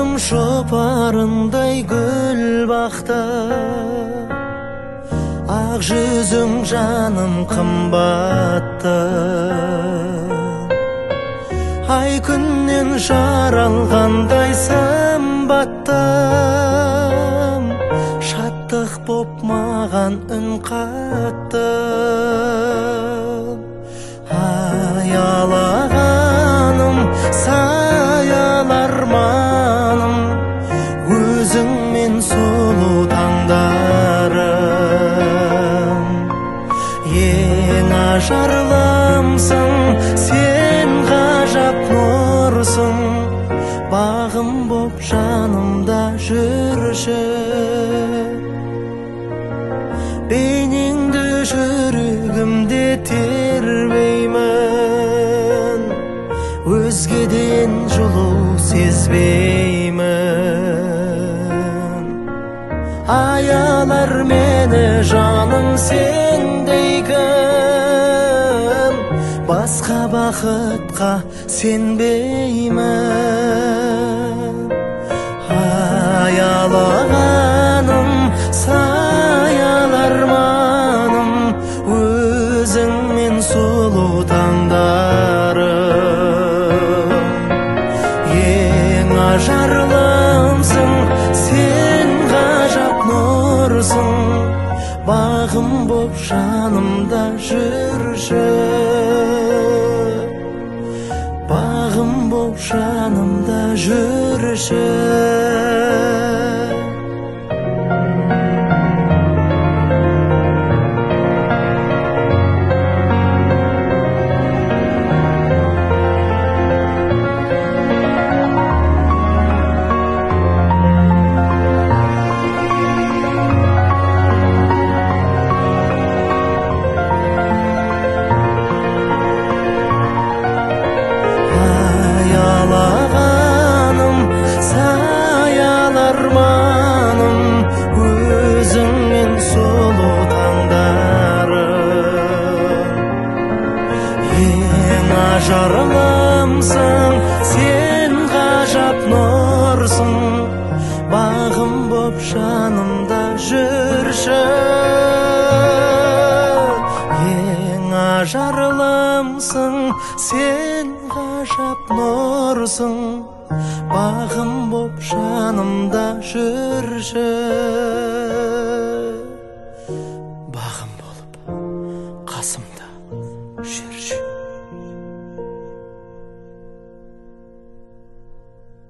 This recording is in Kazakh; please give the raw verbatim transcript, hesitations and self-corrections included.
Гүлдüm шопарындай гүл бақты, ақ жүзің жаным қымбатты. Ай күннен жаралғандай сымбаттым, шаттық боп маған үн қатты. Аялағаным, саял арманым, өзіңмен сұлу таңдарым. Ең ажарлымсың, сен ғажап нұрсың, бағым боп жанымда жүрші. Бейнеңді жүрегімде тербеймін, өзгеден жылу сезбеймін. Аялар мені жаным сендей кім, басқа бақытқа сенбеймін. Аялағаным, саял арманым, өзіңмен сұлу таңдарым. Ең ажарлымсың, сен ғажап нұрсың, бағым боп жанымда жүрші. Бағым боп жанымда жүрші. Аялағаным, саял арманым, өзіңмен сұлу таңдарым. Ең ажарлымсың, сен ғажап нұрсың, бағым боп жанымда жүрші. Ең ажарлымсың, сен ғажап нұрсың, бағым боп жанымда жүрші. Бағым болып қасымда жүрші.